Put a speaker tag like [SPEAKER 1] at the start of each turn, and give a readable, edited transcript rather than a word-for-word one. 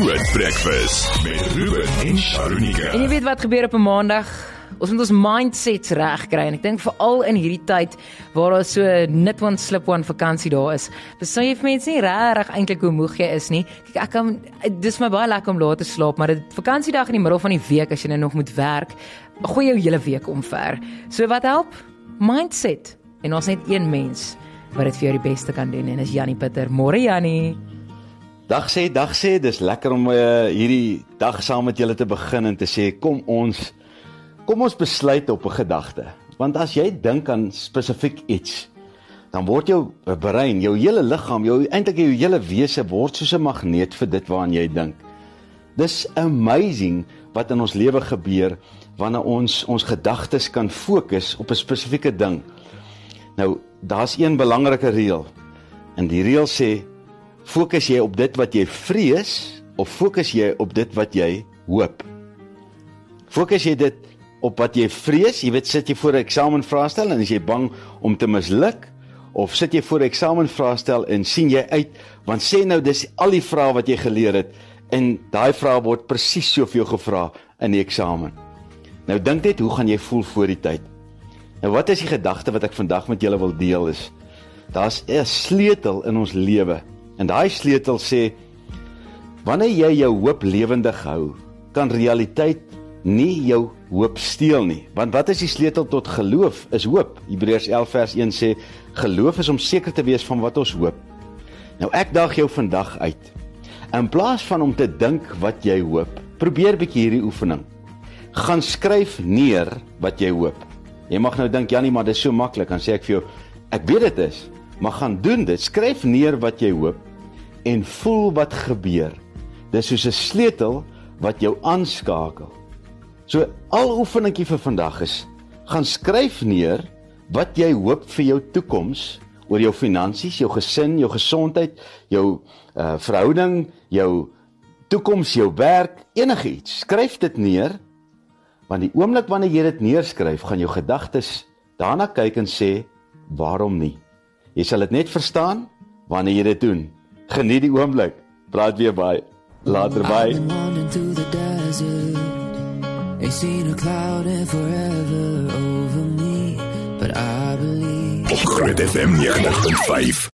[SPEAKER 1] Groot Breakfast met Ruben en Sharonika.
[SPEAKER 2] En jy weet wat gebeur op 'n maandag? Ons moet ons mindsets reg kry en ek dink veral in hierdie tyd waar daar so nit one slip one vakansie daar is. Besef mense nie regtig eintlik hoe moeg jy is nie. Kyk, dis my baie lekker om laat te slaap, maar dit vakansiedag in die middel van die week as jy nou nog moet werk, gooi jou hele week omver. So wat help? Mindset. En ons net een mens wat dit vir jou die beste kan doen en is Jannie Pitter. Môre Jannie.
[SPEAKER 3] Dag sê, dis lekker om hierdie dag saam met julle te begin en te sê, kom ons besluit op 'n gedagte. Want as jy dink aan spesifiek iets, dan word jou brein, jou hele liggaam, eintlik jou hele wese word soos 'n magneet vir dit waaraan jy dink. Dis amazing wat in ons lewe gebeur wanneer ons gedagtes kan fokus op 'n spesifieke ding. Nou, daar's een belangrike reël. En die reël sê, fokus jy op dit wat jy vrees of fokus jy op dit wat jy hoop? Fokus jy dit op wat jy vrees? Jy weet, sit jy voor 'n eksamenvraestel en is jy bang om te misluk? Of sit jy voor 'n eksamenvraestel en sien jy uit, want sê nou dis al die vrae wat jy geleer het en daai vrae word presies so vir jou gevra in die eksamen. Nou dink net, hoe gaan jy voel voor die tyd? Nou wat is die gedagte wat ek vandag met julle wil deel is? Daar's 'n sleutel in ons lewe. En daai sleutel sê, wanneer jy jou hoop lewendig hou, kan realiteit nie jou hoop steel nie. Want wat is die sleutel tot geloof? Is hoop. Hebreërs 11 vers 1 sê, geloof is om seker te wees van wat ons hoop. Nou ek daag jou vandag uit. In plaas van om te dink wat jy hoop, probeer bietjie hierdie oefening. Gaan skryf neer wat jy hoop. Jy mag nou dink, Jannie, maar dit is so maklik. Dan sê ek vir jou, ek weet dit is, maar gaan doen dit. Skryf neer wat jy hoop en voel wat gebeur. Dis soos 'n sleutel wat jou aanskakel. So, al oefeningkie vir vandag is, gaan skryf neer wat jy hoop vir jou toekoms, oor jou finansies, jou gesin, jou gesondheid, jou verhouding, jou toekoms, jou werk, enige iets. Skryf dit neer, want die oomblik wanneer jy dit neerskryf, gaan jou gedagtes daarna kyk en sê, waarom nie? Jy sal dit net verstaan wanneer jy dit doen. Geniet die oomblik. Praat weer by. Later by.
[SPEAKER 4] Ain't seen a cloud in forever over me, but I believe.
[SPEAKER 1] Op Groot FM 90.5.